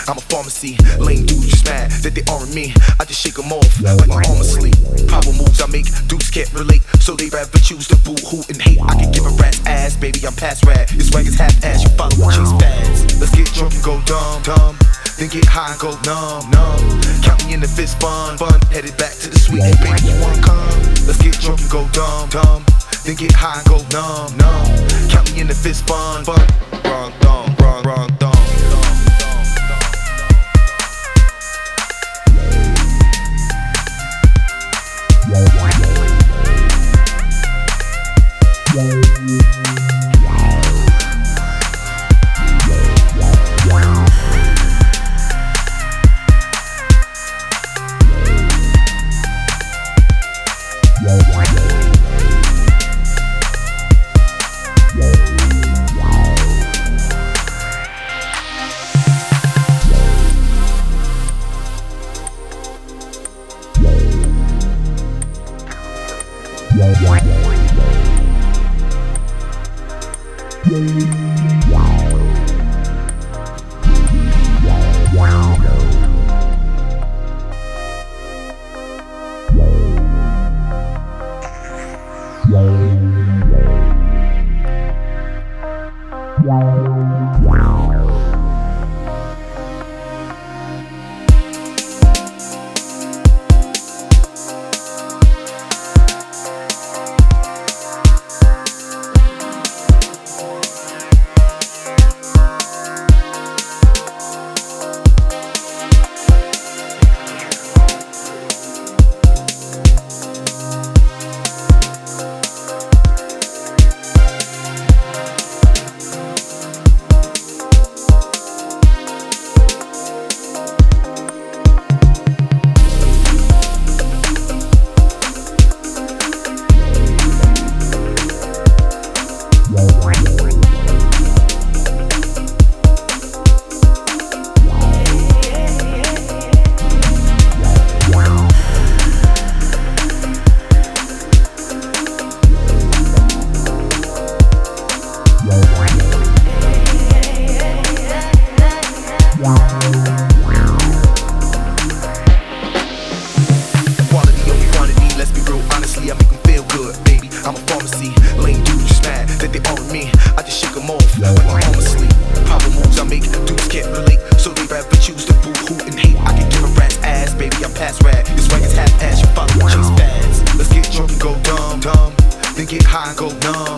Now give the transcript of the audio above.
I'm a pharmacy. Lame dudes just mad that they aren't me. I just shake them off like my arm asleep. Power moves I make, dudes can't relate, so they rather choose to boo, hoot, and hate. I can give a rat's ass, baby, I'm past rad. Your swag is half-ass, you follow and chase fads. Let's get drunk and go dumb, dumb. Then get high and go numb, numb. Count me in if it's fun, fun. Headed back to the suite, hey baby, you wanna come? Let's get drunk and go dumb, dumb. Then get high and go numb, numb. Count me in if it's fun, fun. Run, thumb, run, run, thumb. I'm a pharmacy, lame dudes just mad that they aren't me. I just shake them off like my arm asleep. Power moves I make, dudes can't relate, so they rather choose to boo, hoot, and hate. I can give a rat's ass, baby, I'm past rad. Your swag is half-ass, you follow and chase fads. Let's get drunk and go dumb, dumb. Then get high and go numb.